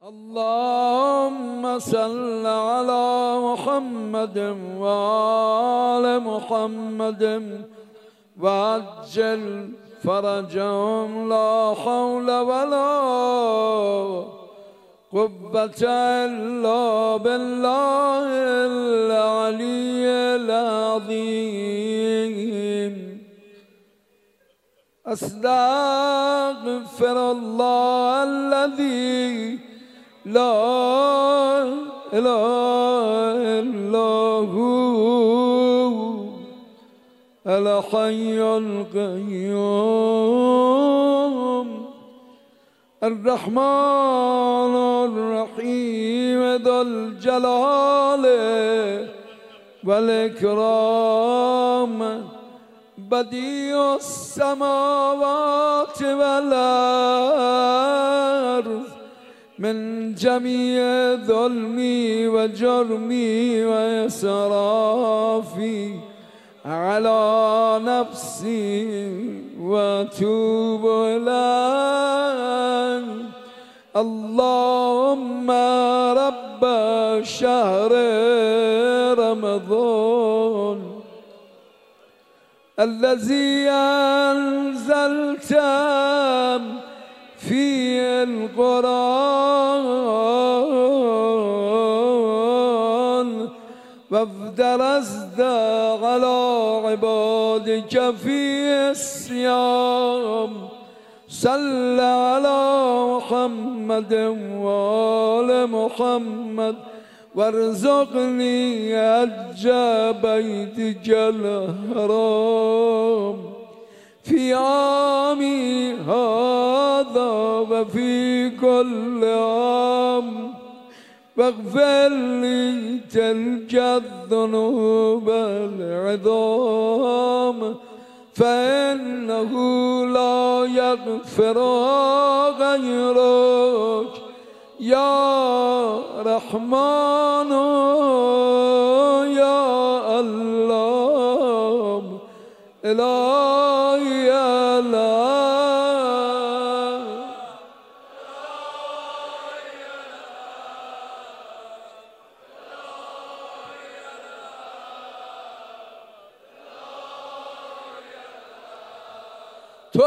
اللهم صل على محمد وآل محمد وعجل فرجهم لا حول ولا قوة إلا بالله العلي العظيم. أستغفر الله الذي لا إله إلا هو الحي القيوم الرحمن الرحيم ذو الجلال والإكرام بديع السماوات والأرض من جميع ظلمي وجرمي وإسرافي على نفسي وأتوب إليك. اللهم رب شهر رمضان الذي أنزلت في القرآن وافترضت على عبادك في الصيام صل على محمد وآل محمد وارزقني حج بيتك الحرام في عامي هذا وفي كل عام واغفر لي تلك الذنوب العظام فإنه لا يغفر غيرك يا رحمن يا الله إلهي يا تو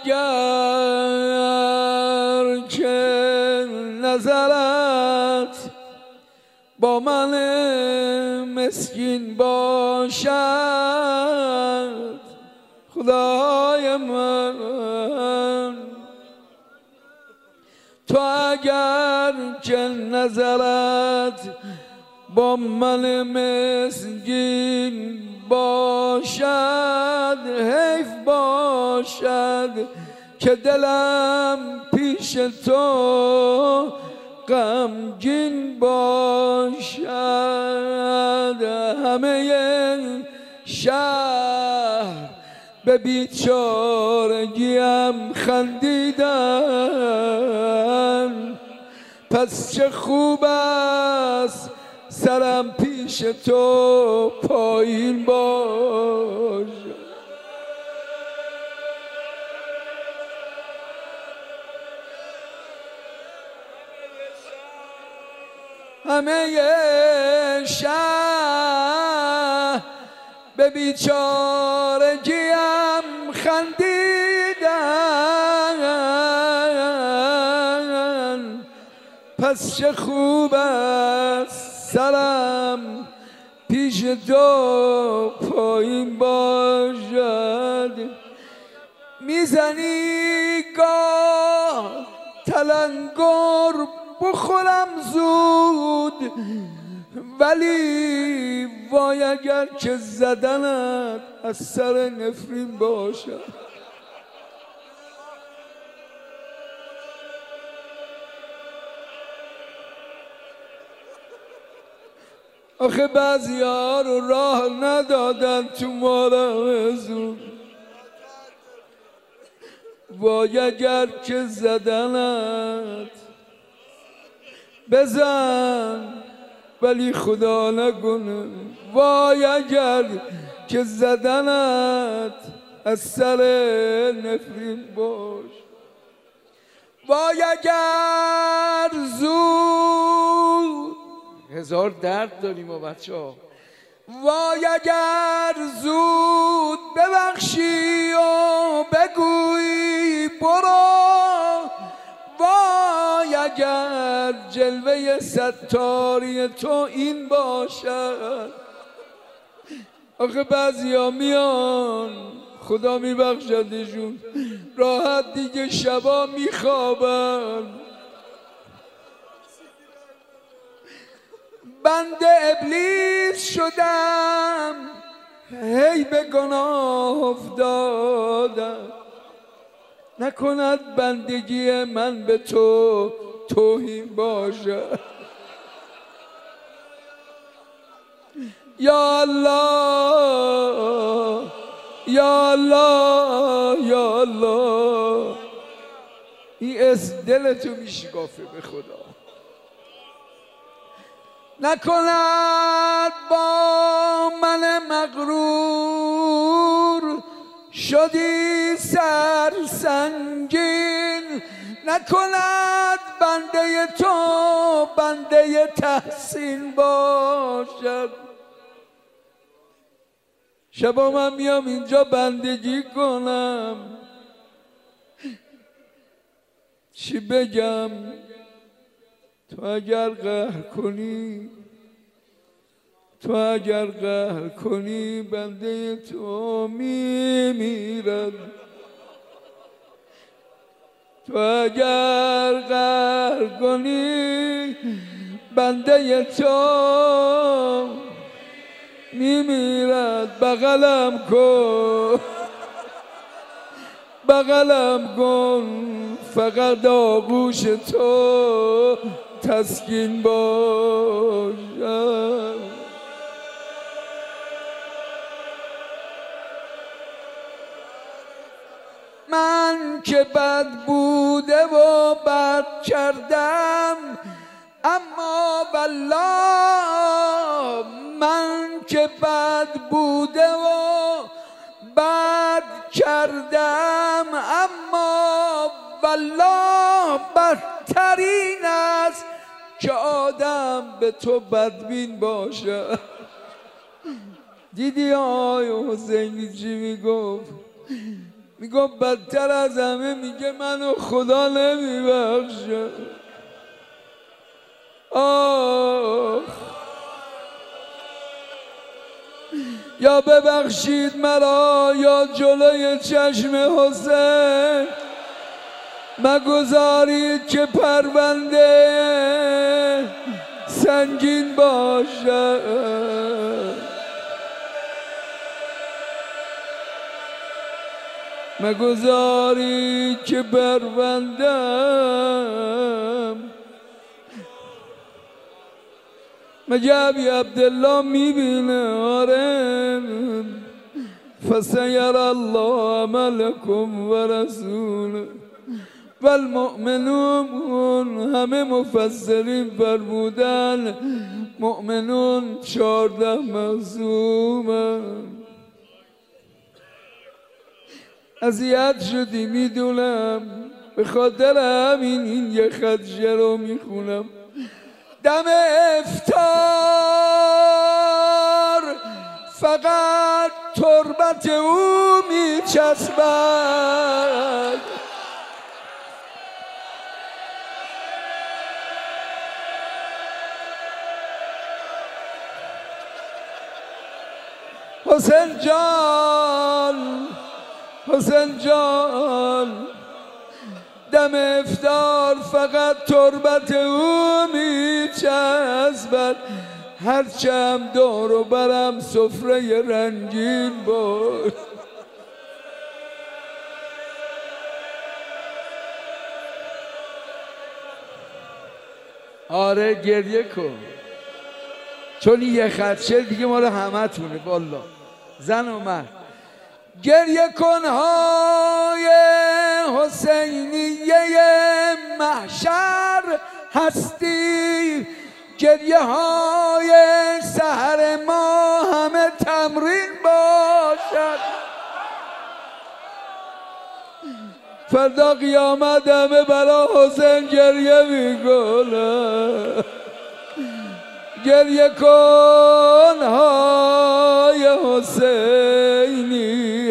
اگر که نظرت با من مسکین باشد خدای من، تو اگر که نظرت با من مسکین باشد حیف باشد که دلم پیش تو غمگین باشد. همه شهر به بیچارگیم خندیدن، پس چه خوب است سرم پیش تو پایین باش. همه شهر به بیچارگیم خندیدن، پس چه خوب است سرم پیش تو پایین باشد. میزنی گاه تلنگر بخورم زود، ولی وای اگر که زدنت از سر نفرین باشد. آخه بعضی ها رو راه ندادن تو مارزون، وای اگر که زدنت بزن ولی خدا نکنه، وای اگر که زدنت از سر نفرین باش. وای اگر زود هزار درد داریم و بچه ها. وای اگر زود ببخشی و بگویی برو، وای اگر جلوه ستاری تو این باشد. آخه بعضیا میان خدا میبخشدشون راحت دیگه شبا میخوابن. بنده ابلیس شدم هی به گناه افتادم، نکند بندگی من به تو توهین باشد. یا الله یا الله یا الله، این اسم دلتو میشکافه به خدا. نکند با من مغرور شدی سرسنگین، نکند بنده تو بنده تحسین باشد. شبا من میام اینجا بندگی کنم، چی بگم؟ تو اگر قهر کنی، تو اگر قهر کنی بنده تو میمیرد. تو اگر قهر کنی بنده تو میمیرد. بغلم کن بغلم کن فقط آغوش تو تسکین باشد. من که بد بوده و بد کردم، اما والله من که بد بوده و بد کردم، اما والله بدترین است که آدم به تو بدبین باشه. دیدی آقای حسینی چی میگفت؟ میگفت بدتر از همه میگه منو خدا نمیبخشه. آه یا ببخشید مرا یا جلوی چشم حسین مگذارید که پرونده سنگین باشد. مگذارید که پروندم. مگه ابی عبدالله میبینه؟ آره. فسیر الله عملکم و رسوله و المؤمنون. همه مفسرین فرمودن مؤمنون 14 معصومن. اذیت شدی میدونم، به خاطر همین این یه خدشه رو میخونم. دم افطار فقط تربت او میچسبد. حسین جان حسین جان دم افطار فقط تربت او میچسبد. هرچم دور و برم سفره رنگین بود. آره گریه کن، چون یه خدشه دیگه مال همه تونه. والا زن و مرد گریه کن های حسینیه محشر هستی. گریه های سحر ما همه تمرین باشد. فردا قیامت همه برا حسین گریه میکنه. گریه کن های حسینی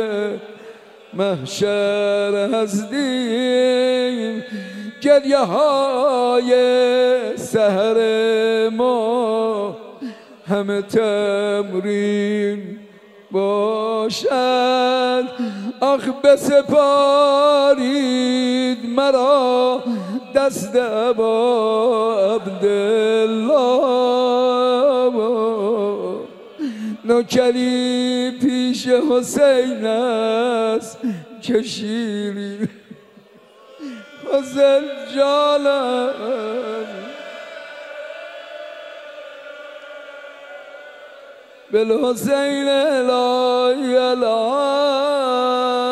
محشر هستیم، گریه های سحر ما همه تمرین باشد. آخ بسپارید مرا دست ابا عبدالله، نوکری پیش حسین است که شیرین حسین جانم. بالحسین لا اله